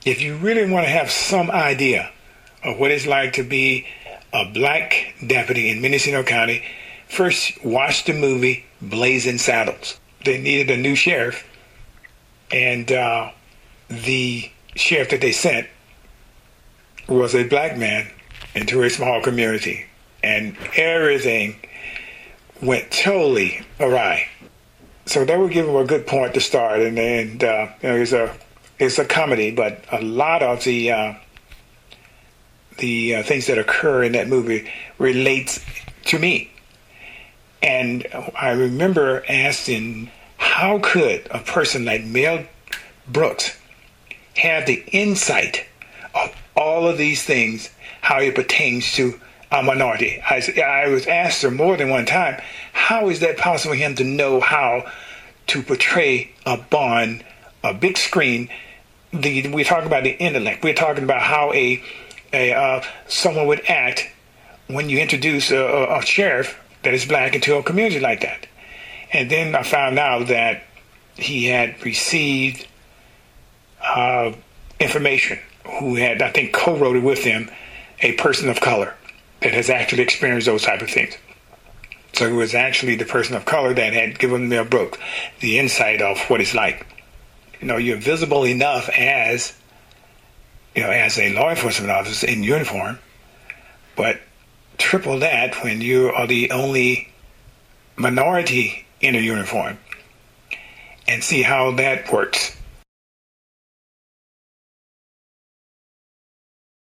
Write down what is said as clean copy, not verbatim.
if you really want to have some idea of what it's like to be a black deputy in Mendocino County, first watch the movie Blazing Saddles. They needed a new sheriff, and the sheriff that they sent was a black man into a small community, and everything went totally awry. So that would give them a good point to start, and it's a comedy, but a lot of the things that occur in that movie relates to me. And I remember asking, how could a person like Mel Brooks have the insight of all of these things, how it pertains to a minority? I was asked her more than one time, how is that possible for him to know how to portray upon a big screen? We're talking about the intellect. We're talking about how someone would act when you introduce a sheriff that is black into a community like that. And then I found out that he had received information, who had, I think, co-wrote it with him, a person of color that has actually experienced those type of things. So it was actually the person of color that had given Mel Brooks the insight of what it's like. You're visible enough as a law enforcement officer in uniform, but triple that when you are the only minority in a uniform, and see how that works.